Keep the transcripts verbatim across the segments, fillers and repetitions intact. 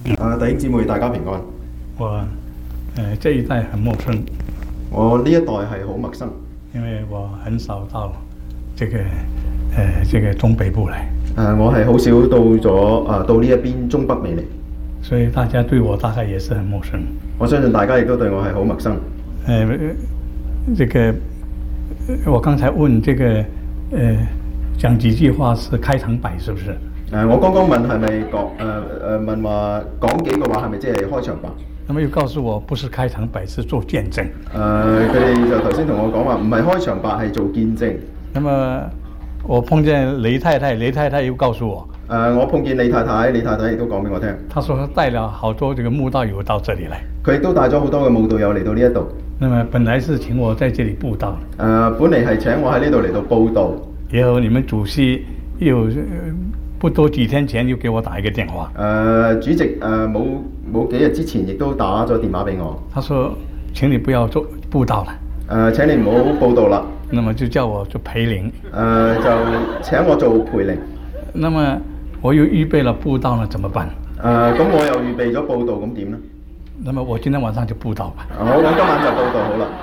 啊，弟兄姊妹，大家平安。 我，呃，這一代很陌生。 我呢一代係好陌生， 因為我很少到這個，呃，這個中北部來。 誒、呃，我係好少到咗誒、呃、到呢一邊中北未嚟， 所以大家對我大概也是很陌生。 我相信大家亦都對我係好陌生。 呃，這個我剛才問這個，呃，講幾句話是開場白，是不是？ 誒、呃，我剛剛問係咪講誒誒問話講幾句話係咪即係開場白？ 那麼又告訴我不是開場白，是做見證。 誒、呃，佢哋就頭先同我講話唔係開場白，係做見證。 那麼我碰見雷太太，雷太太又告訴我， 誒、呃，我碰見李太太，李太太亦都講俾我聽。 她說她帶了好多這個慕道友到這裡來。 佢亦都帶咗好多嘅慕道友嚟到呢一度。 那麼本來是請我在這裡佈道。誒、 呃，本嚟係請我喺呢度嚟到佈道。 然後你們主席又不多幾天前又給我打一個電話。 誒、呃，主席誒冇冇幾日之前亦都打咗電話俾我。 他說：請你不要做佈道了。誒、 呃，請你唔好佈道啦。 那麼就叫我做陪靈。誒、 呃，就請我做陪靈。 那麼我又預備了佈道呢，怎麼辦？ 誒、呃，咁我又預備咗佈道，咁點呢？ 那麼我今天晚上就佈道吧。 我講今晚就佈道好啦。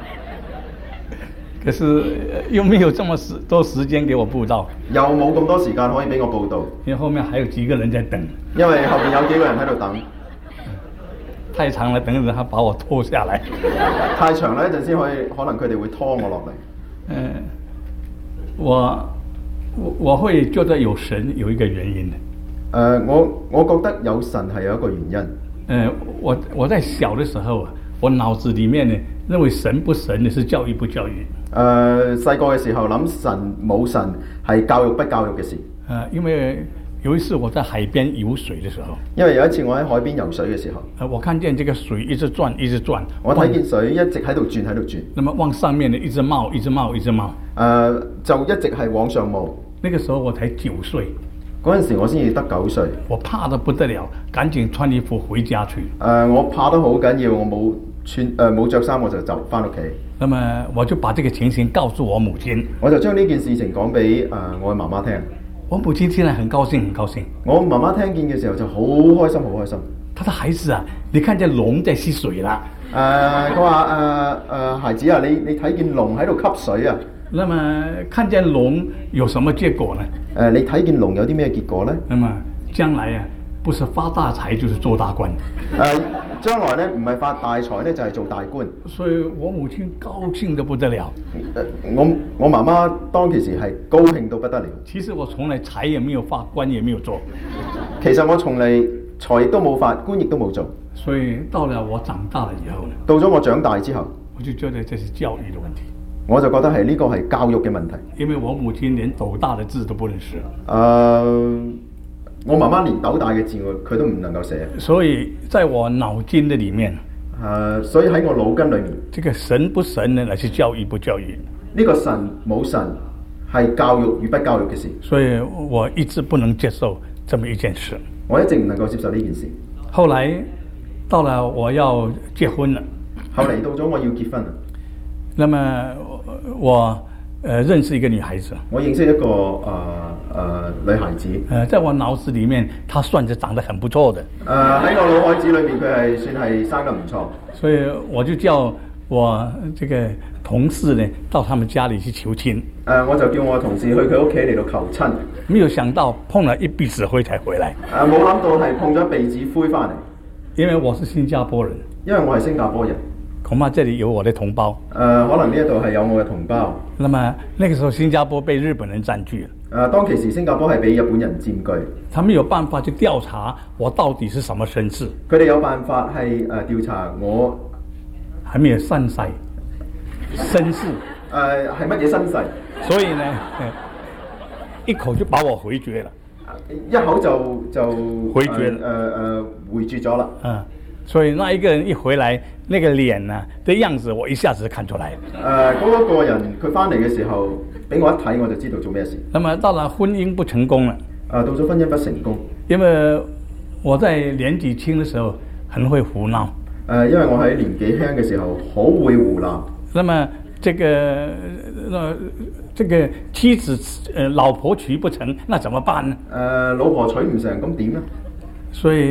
可是又沒有這麼時多時間給我佈道， 又冇咁多時間可以俾我佈道， 因為後面還有幾個人在等。 因為後面有幾個人喺度等。 太長了，等陣他把我拖下來。 太長啦，一陣先可以，可能佢哋會拖我落嚟。 嗯、呃，我我我會覺得有神有一個原因的。誒、 呃，我我覺得有神係有一個原因。誒、 呃，我我在小的時候啊，我腦子裡面呢認為神不神呢是教育不教育。 誒、呃，細個嘅時候諗神冇神係教育不教育嘅事。誒、 呃，因為有一次我在海邊游水嘅時候， 因為有一次我喺海邊游水嘅時候， 呃，我看見這個水一直轉一直轉， 我睇見水一直喺度轉喺度轉， 那麼往上面呢一直冒一直冒一直冒，誒、 呃，就一直係往上冒。 那個時候我才九歲， 嗰陣時我先至得九歲， 我怕得不得了，趕緊穿衣服回家去。誒、 呃，我怕得好緊要，我冇穿誒冇着衫，我就就翻屋企。那麼我就把這個情形告訴我母親， 我就將呢件事情講俾誒我嘅媽媽聽。 我母親聽了很高興，很高興。 我媽媽聽見嘅時候就好開心，好開心。 她說：孩子啊，你看見龍在吸水啦。 誒、呃，佢話誒誒，孩子啊，你你睇見龍喺度吸水啊。 那麼看見龍有什麼結果呢？ 誒、呃，你睇見龍有啲咩結果呢？ 那麼將來啊，不是發大財就是做大官。 誒、呃，將來呢唔係發大財呢就係、是、做大官。 所以我母親高興得不得了。 誒、呃，我我媽媽當其時係高興到不得了。 其實我從來財也沒有發，官也沒有做。 其實我從嚟財亦都冇發，官亦都冇做。 所以到了我長大了以後呢， 到咗我長大之後， 我就覺得這是教育的問題。 我就覺得係呢個係教育嘅問題。 因為我母親連斗大的字都不認識。誒、 呃，我媽媽連斗大嘅字佢都唔能夠寫。 所以在我腦筋的裏面， 誒、呃，所以喺我腦筋裏面， 這個神不神呢，乃是教育不教育。 呢個神冇神係教育與不教育嘅事。 所以我一直不能接受這麼一件事。 我一直唔能夠接受呢件事。 後來到了我要結婚了， 後嚟到咗我要結婚啦。 那麼我呃認識一個女孩子， 我認識一個誒誒、呃呃、女孩子。 呃，在我腦子裡面，她算是長得很不錯的。 誒、呃、喺我腦海子裏面，佢係算係生得唔錯。 所以我就叫我這個同事呢到他們家裡去求親。誒、 呃，我就叫我同事去佢屋企嚟到求親。 沒有想到碰了一鼻子灰才回來。 誒、呃，冇諗到係碰咗鼻子灰翻嚟。 因為我是新加坡人。 因為我係新加坡人。 恐怕這裡有我的同胞。 誒、呃，可能呢一度係有我嘅同胞。 那麼那個時候新加坡被日本人佔據了。誒、 呃，當其時新加坡係俾日本人佔據。 他們有辦法去調查我到底是什麼身世。 佢哋有辦法係誒、呃、調查我係咩身世、身世。 誒係乜嘢身世？ 所以呢，一口就把我回絕了。 一口就就回絕了。 誒誒、呃呃、回絕咗啦。 嗯。所以那一個人一回來，那個臉呢、啊、的樣子，我一下子就看出來。誒、 呃，嗰、那個人佢翻嚟嘅時候，俾我一睇我就知道做咩事。 那麼到了婚姻不成功了。 啊、呃，到咗婚姻不成功。因為我在年紀輕的時候很會胡鬧。誒、 呃，因為我喺年紀輕嘅時候好會胡鬧。 那麼這個，呃，這個妻子，呃，老婆娶不成，那怎麼辦呢？ 誒、呃，老婆娶唔成，咁點呢？ 所以。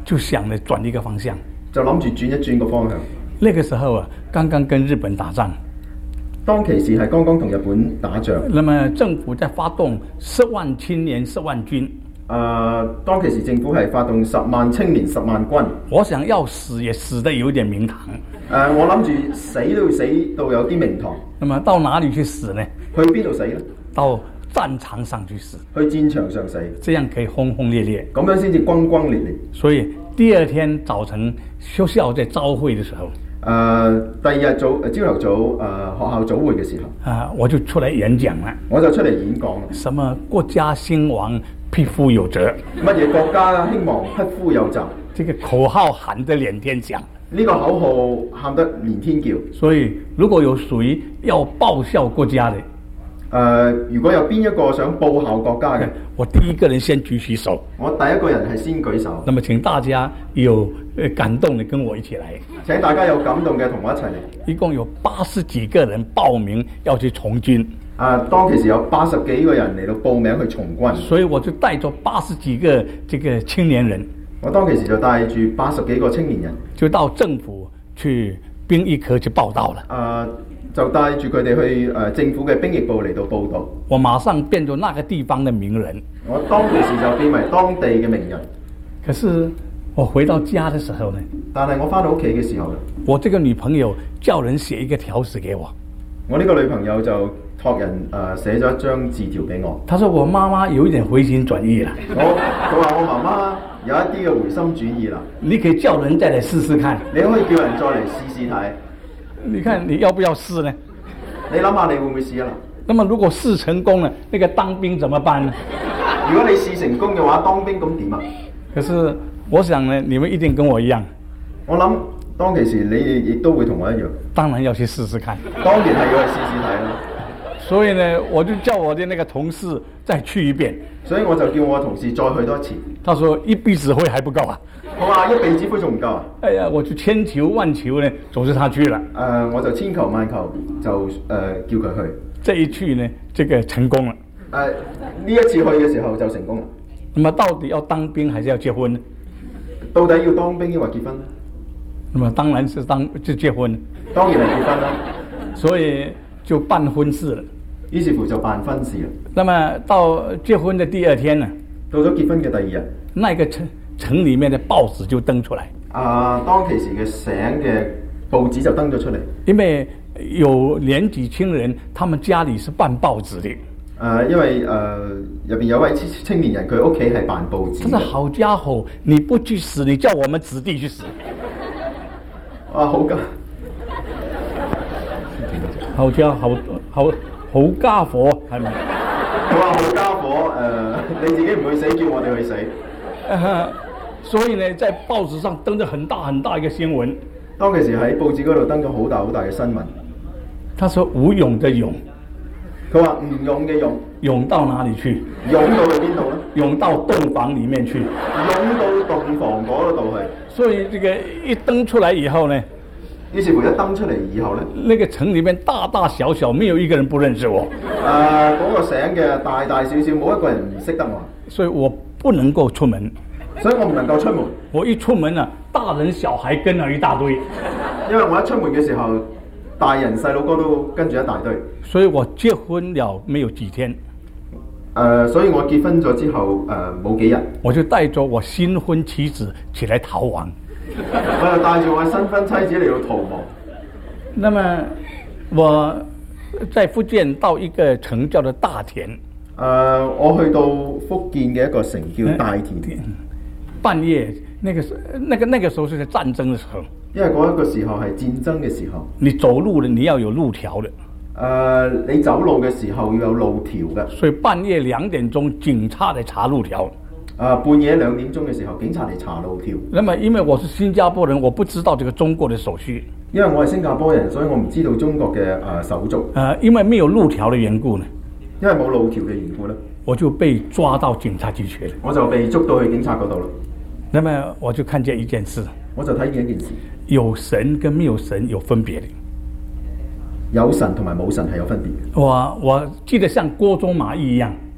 就想着轉一個方向。 就諗住轉一轉個方向。 那個時候啊，剛剛跟日本打仗， 當其時係剛剛同日本打仗。 那麼政府在發動十萬青年十萬軍。 誒、呃，當其時政府係發動十萬青年十萬軍。 我想要死也死得有點名堂。 誒、呃，我諗住死都要死到有啲名堂。 那麼到哪裏去死呢？ 去邊度死呢？ 到戰場上去死。 去戰場上死， 這樣可以轟轟烈烈。 咁樣先至轟轟烈烈。 所以第二天早晨學校在朝會的時候，誒、 呃，第二日早朝頭早誒、呃、學校早會嘅時候， 啊，我就出來演講啦。 我就出嚟演講啦。 什麼國家興亡，匹夫有責。 乜嘢國家興亡，匹夫有責。 這個口號喊得連天響。 呢個口號喊得連天叫。所以如果有誰要報效國家的， 誒、呃，如果有邊一個想報效國家嘅， 我第一個人先舉起手。 我第一個人係先舉手。 那麼請大家有感動的跟我一起來。 請大家有感動嘅同我一齊嚟。 一共有八十幾個人報名要去從軍。 啊，當其時有八十幾個人嚟到報名去從軍。 所以我就帶咗八十幾個這個青年人。 我當其時就帶住八十幾個青年人， 就到政府去兵役科去報到了。 啊。就帶住佢哋去誒、呃、政府嘅兵役部嚟到報道。 我馬上變咗那個地方的名人。 我當其時就變為當地嘅名人。 可是我回到家的時候呢？ 但係我翻到屋企嘅時候呢？ 我這個女朋友叫人寫一個條子給我。 我呢個女朋友就託人誒、呃、寫咗一張字條俾我。 她說我媽媽有一點回心轉意啦。 我佢話我媽媽有一啲嘅回心轉意啦。 你可以叫人再嚟試試看。 你可以叫人再嚟試試睇。 你看你要不要試呢？ 你諗下你會唔會試啊？ 那麼如果試成功了，那個當兵怎麼辦呢？ 如果你試成功嘅話，當兵咁點啊？ 可是我想呢，你們一定跟我一樣。 我諗當其時你亦都會同我一樣。 當然要去試試看。 當然係要去試試睇啦。 所以呢，我就叫我的那個同事再去一遍。 所以我就叫我的同事再去多一次。 他說一輩子會還不夠啊。 我話一輩子會仲唔夠啊？ 哎呀，我就千求萬求呢，總之他去了。誒、 呃，我就千求萬求就誒、呃、叫佢去。 這一去呢，這個成功了。誒、 呃，呢一次去嘅時候就成功了。 那麼到底要當兵還是要結婚呢？ 到底要當兵抑或結婚？ 那麼當然是當就結婚。 當然係結婚啦。 所以就辦婚事了。 於是乎就辦婚事啦。 那麼到結婚的第二天呢？ 到咗結婚嘅第二日， 那個城城裏面的報紙就登出來。 啊，當其時嘅省嘅報紙就登咗出嚟。 因為有年紀輕人，他們家裏是辦報紙的。誒、 呃，因為誒入邊有位青年人，佢屋企係辦報紙。 他說：好家伙，你不去死，你叫我們子弟去死。 啊，好家， 好家好好好家伙，係咪？ 佢話好家伙，誒、呃，你自己唔去死，叫我哋去死。 啊，所以呢，在報紙上登咗很大很大一個新聞。 當其時喺報紙嗰度登咗好大好大嘅新聞。 他說武勇的勇， 佢話唔勇嘅勇， 勇到哪裡去？ 勇到去邊度呢？ 勇到洞房裡面去。 勇到洞房嗰度去。 所以這個一登出來以後呢， 於是乎一登出嚟以後呢， 那個城裡面大大小小沒有一個人不認識我。 誒、呃，嗰、那個省嘅大大小小冇一個人唔識得我， 所以我不能夠出門。 所以我唔能夠出門。 我一出門啊，大人小孩跟了一大堆。 因為我一出門嘅時候，大人細路哥都跟住一大堆。 所以我結婚了沒有幾天。誒、 呃，所以我結婚咗之後，誒、呃、冇幾日，我就帶咗我新婚妻子起來逃亡。 我就帶住我新婚妻子嚟到逃亡。 那麼我在福建到一個城叫做大田。誒、 呃，我去到福建嘅一個城叫大田。 半夜，那個那個那個時候是在戰爭的時候。 因為嗰一個時候係戰爭嘅時候。 你走路的你要有路條的。誒、 呃，你走路嘅時候要有路條嘅。 所以半夜兩點鐘，警察嚟查路條。 啊、呃！半夜兩點鐘嘅時候，警察嚟查路條。 那麼因為我是新加坡人，我不知道這個中國的手續。 因為我係新加坡人，所以我唔知道中國嘅誒、呃、手續。 呃，因為沒有路條的緣故呢。 因為冇路條嘅緣故呢， 我就被抓到警察局去了。 我就被捉到去警察嗰度啦。 那麼我就看見一件事， 我就睇見一件事， 有神跟沒有神有分別的。 有神同埋冇神係有分別嘅。 我我記得像郭宗馬義一樣。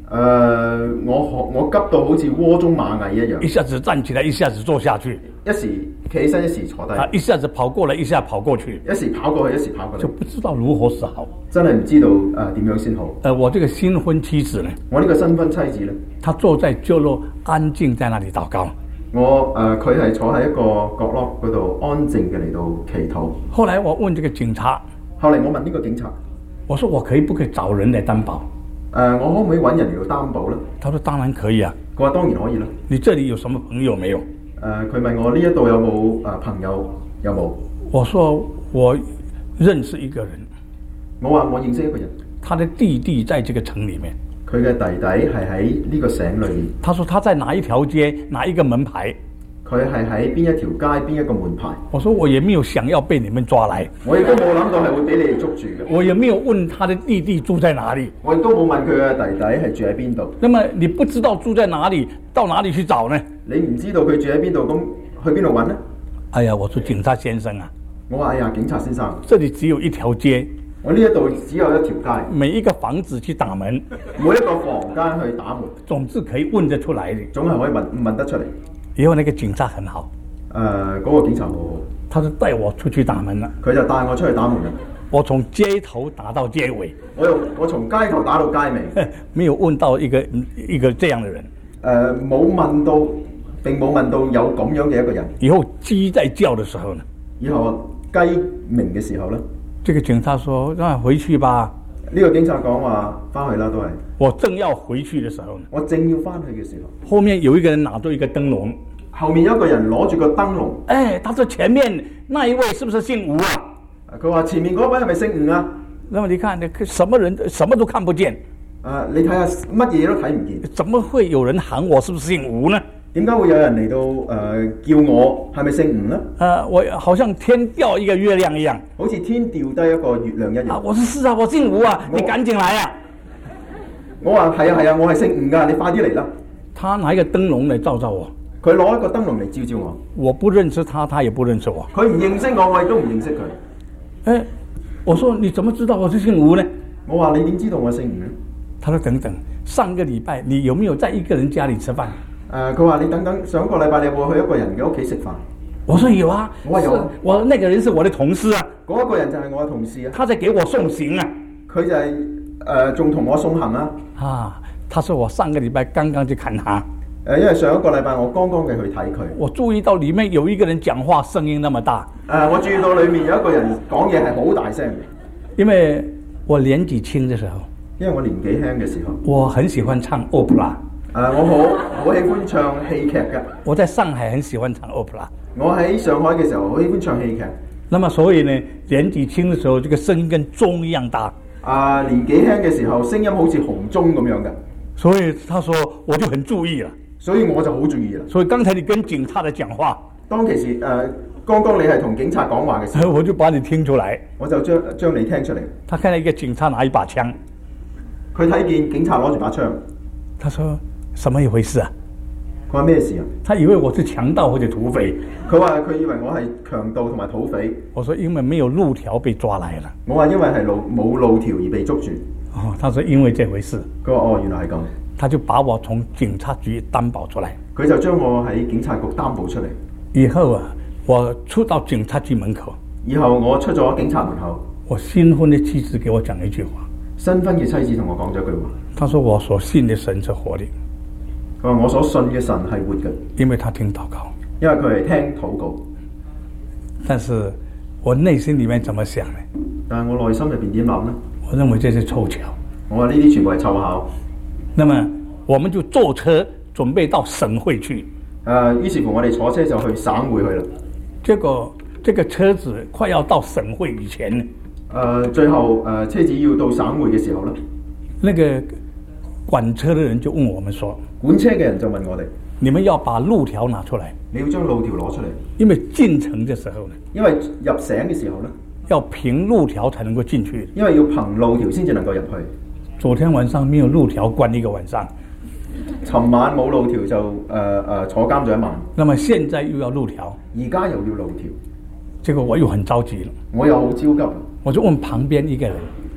呃、我我急到好似窩中螞蟻一樣， 一下子站起來，一下子坐下去， 一時企起身，一時坐低， 啊，一下子跑過來，一下跑過去， 一時跑過去，一時跑過嚟， 就不知道如何是好。 真係唔知道誒點、呃、樣先好。 呃，我這個新婚妻子呢， 我呢個新婚妻子呢， 她坐在角落安靜在那裡禱告。 我誒佢係坐喺一個角落嗰度安靜嘅嚟到祈禱。 後來我問這個警察， 後嚟我問呢個警察， 我說我可以不可以找人嚟擔保？ 誒、呃，我可唔可以揾人嚟到擔保呢？ 他說當然可以啊。 佢話當然可以啦。 你這裡有什麼朋友沒有？誒、 呃，佢問我呢一度有冇誒朋友有冇？ 我說我認識一個人。 我話我認識一個人， 他的弟弟在這個城裡面。 佢嘅弟弟係喺呢個省裏面。 他說他在哪一條街，哪一個門牌？ 佢係喺邊一條街，邊一個門牌？ 我說我也沒有想要被你們抓來。 我亦都冇諗到係會俾你哋捉住嘅。 我也沒有問他的弟弟住在哪裡。 我亦都冇問佢嘅弟弟係住喺邊度。 那麼你不知道住在哪裡，到哪裡去找呢？ 你唔知道佢住喺邊度，咁去邊度揾呢？ 哎呀，我說警察先生啊， 我話哎呀，警察先生， 這裡只有一條街， 我呢一度只有一條街， 每一個房子去打門， 每一個房間去打門， 總之可以問得出來的， 總係可以問問得出嚟。 以後那個警察很好。 誒、呃，嗰、那個警察好好， 他就帶我出去打門啦。 佢就帶我出去打門啦。 我從街頭打到街尾， 我又我從街頭打到街尾， 沒有問到一個一個這樣的人。誒、 呃，冇問到，並冇問到有咁樣嘅一個人。 以後雞在叫的時候呢？ 以後雞鳴嘅時候呢？ 這個警察說：讓回去吧。 呢個警察講話翻去啦，都係。 我正要回去的時候呢？ 我正要翻去嘅時候， 後面有一個人拿着一個燈籠。 後面有一個人攞住個燈籠， 哎，他說前面那一位是不是姓吳啊？ 佢話前面嗰位係咪姓吳啊？ 那麼你看，你什麼人什麼都看不見。 誒、呃，你睇下乜嘢都睇唔見。 怎麼會有人喊我是不是姓吳呢？ 點解會有人嚟到誒、呃、叫我係咪姓吳呢？ 誒、呃，我好像天掉一個月亮一樣， 好似天掉低一個月亮一樣。 啊，我說是啊，我姓吳啊，你趕緊來啊！ 我話係啊係啊，我係姓吳㗎，你快啲嚟啦！ 他拿一個燈籠嚟照照我。佢攞一個燈籠嚟照照我， 我不認識他，他也不認識我。 佢唔認識我，我亦都唔認識佢。 誒，我說你怎麼知道我是姓吳呢？ 我話你點知道我姓吳呢？ 他說等等，上個禮拜你有沒有在一個人家裡吃飯？誒、 呃，佢話你等等，上個禮拜你有冇去一個人嘅屋企食飯？ 我說有啊， 我話有啊， 我那個人是我的同事啊。 嗰一個人就係我嘅同事啊。 他在給我送行啊。 佢就係誒仲同我送行啊。 啊，他說我上個禮拜剛剛去看他。 誒，因為上一個禮拜我剛剛嘅去睇佢， 我注意到裡面有一個人講話聲音那麼大。 誒、呃，我注意到裡面有一個人講嘢係好大聲嘅。 因為我年紀輕嘅時候， 因為我年紀輕嘅時候， 我很喜歡唱 opera。誒、 呃，我好好喜歡唱戲劇嘅。 我在上海很喜歡唱 opera。 我喺上海嘅時候好喜歡唱戲劇。 那麼所以呢，年紀輕嘅時候，這個聲音跟鐘一樣大。 啊、呃，年紀輕嘅時候，聲音好似紅鐘咁樣嘅。 所以他說我就很注意了。所以我就好注意啦。所以剛才你跟警察的講話， 當其時誒，剛剛你係同警察講話嘅時候， 我就把你聽出來， 我就將將你聽出嚟。 他看到一個警察拿一把槍， 佢睇見警察攞住把槍， 他說什麼一回事啊？ 佢話咩事啊？ 他以為我是強盜或者土匪。 佢話佢以為我係強盜同埋土匪。 我說因為沒有路條被抓來了。 我話因為係路冇路條而被捉住。 哦，他說因為這回事。 佢話哦，原來係咁。 他就把我從警察局擔保出來， 佢就將我喺警察局擔保出嚟。 以後啊，我出到警察局門口， 以後我出咗警察門口， 我新婚的妻子給我講一句話， 新婚嘅妻子同我講咗句話， 他說我所信的神是活的， 佢話我所信嘅神係活嘅， 因為他聽禱告， 因為佢係聽禱告。 但是我內心裏面怎麼想呢？ 但係我內心入邊點諗呢？ 我認為這是湊巧， 我話呢啲全部係湊巧。 那麼我們就坐車準備到省會去。誒、 呃，於是乎我哋坐車就去省會去啦。 結果這個車子快要到省會以前呢，誒、 呃，最後誒、呃、車子要到省會嘅時候呢， 那個管車的人就問我們說， 管車嘅人就問我哋， 你們要把路條拿出來， 你要將路條攞出嚟， 因為進城嘅時候呢， 因為入省嘅時候呢， 要憑路條才能夠進去， 因為要憑路條先至能夠入去。 昨天晚上沒有路條，關一個晚上。 尋晚冇路條就誒誒、呃呃、坐監咗一晚。 那麼現在又要路條， 而家又要路條， 這個我又很着急了。 我又好焦急。 我就問旁邊一個人，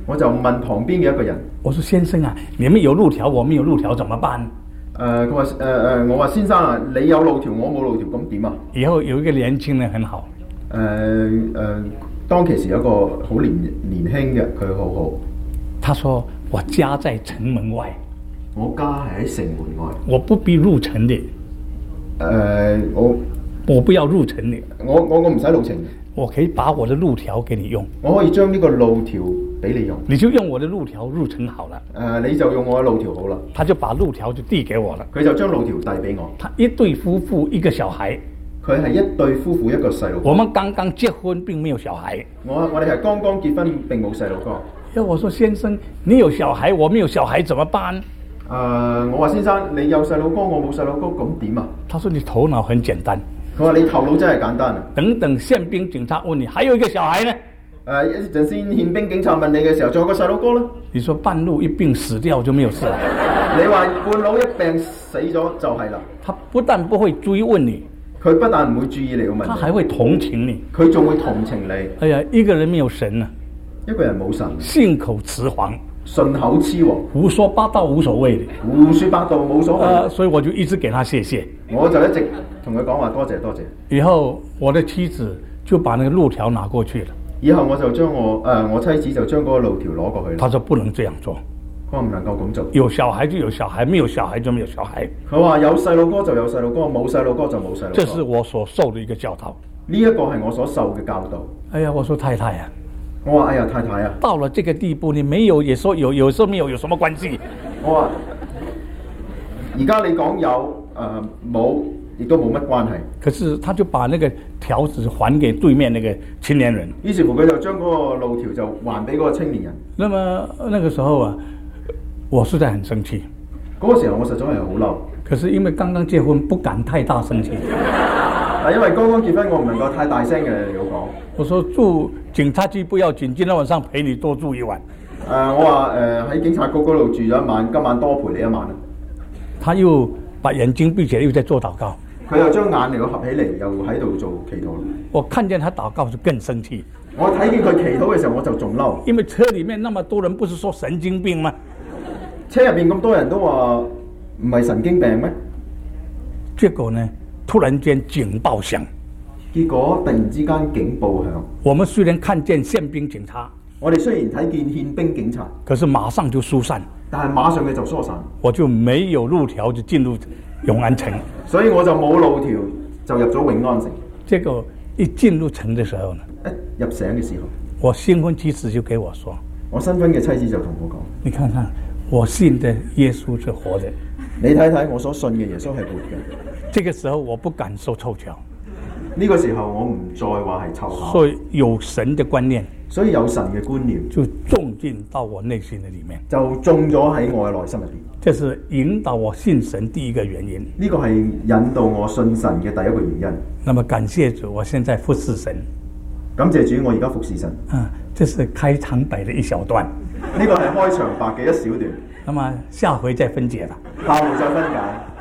我就問旁邊嘅一個人， 我說先生啊，你們有路條，我沒有路條，怎麼辦？ 誒佢話誒誒，我話先生啊，你有路條，我冇路條，咁點啊？ 以後有一個年輕人很好， 誒誒、呃呃，當其時有一個好年年輕嘅，佢好好。 他說我家在城門外， 我家係喺城門外， 我不必入城的。 誒、呃、我我不要入城的， 我我我唔使路程， 我可以把我的路條給你用， 我可以將呢個路條俾你用， 你就用我的路條入城好了。 誒、呃、你就用我嘅路條好啦。 他就把路條就遞給我了， 佢就將路條遞俾我。 他一對夫婦一個小孩， 佢係一對夫婦一個細路哥。 我們剛剛結婚並沒有小孩， 我我哋係剛剛結婚並冇細路哥。 因為我說先生，你有小孩，我沒有小孩，怎麼辦？ 誒、呃，我話先生，你有細路哥，我冇細路哥，咁點啊？ 他說你頭腦很簡單。 佢話你頭腦真係簡單啊！ 等等憲兵警察問你，還有一個小孩呢？ 誒、呃，一陣先憲兵警察問你嘅時候，仲有個細路哥呢？ 你說半路一病死掉就沒有事了？ 你話半路一病死咗就係啦。 他不但不會追問你， 佢不但唔會注意你嘅問題， 他還會同情你。 佢仲會同情你。 哎呀，一個人沒有神啊， 一個人冇神， 信口雌黃， 順口雌黃， 胡說八道無所謂的， 胡說八道冇所謂。 呃，所以我就一直給他謝謝。 我就一直同佢講話多謝多謝。 以後我的妻子就把那個路條拿過去了。 以後我就將我誒、呃、我妻子就將嗰個路條攞過去啦。 他說不能這樣做， 佢話唔能夠咁做。 有小孩就有小孩，沒有小孩就沒有小孩。 佢話有細路哥就有細路哥，冇細路哥就冇細路哥。 這是我所受的一個教導。 呢一個係我所受嘅教導。 哎呀，我說太太啊， 我話哎呀太太啊， 到了這個地步，你沒有也說有，有時候沒有，有什麼關係？ 我話而家你講有誒冇，亦都冇乜關係。 可是他就把那個條子還給對面那個青年人。 於是乎佢就將嗰個路條就還俾嗰個青年人。 那麼那個時候啊，我實在很生氣。 嗰個時候我實在係好嬲。 可是因為剛剛結婚，不敢太大聲氣。 啊，因為剛剛結婚，我唔能夠太大聲嘅有講。 我說住警察局不要緊，今天晚上陪你多住一晚。 誒、呃，我話誒喺警察局嗰度住咗一晚，今晚多陪你一晚啦。 他又把眼睛閉起來，又在做禱告。 佢又將眼嚟合起嚟，又喺度做祈禱。 我看見他禱告就更生氣。 我睇見佢祈禱嘅時候，我就仲嬲。 因為車裡面那麼多人，不是說神經病嗎？ 車入邊咁多人都話唔係神經病咩？ 結果呢，突然間警報響。 結果突然之間警報響。 我們雖然看見憲兵警察， 我哋雖然睇見憲兵警察， 可是馬上就疏散。 但係馬上嘅就疏散。 我就沒有路條就進入永安城， 所以我就冇路條就入咗永安城。 結果一進入城的時候呢， 一入城嘅時候， 我新婚妻子就給我說， 我新婚嘅妻子就同我講： 你看看，我信的耶穌是活的。 你睇睇我所信嘅耶穌係活嘅。 這個時候我不敢說湊巧。 呢個時候我唔再話係湊巧。 所以有神的觀念， 所以有神嘅觀念就種進到我內心的裏面， 就種咗喺我嘅內心入邊。 這是引導我信神第一個原因。 呢個係引導我信神嘅第一個原因。 那麼感謝主，我現在服侍神。 感謝主，我而家服侍神。 啊，這是開場白的一小段。 呢個係開場白嘅一小段。 那麼下回再分解啦。 下回再分解。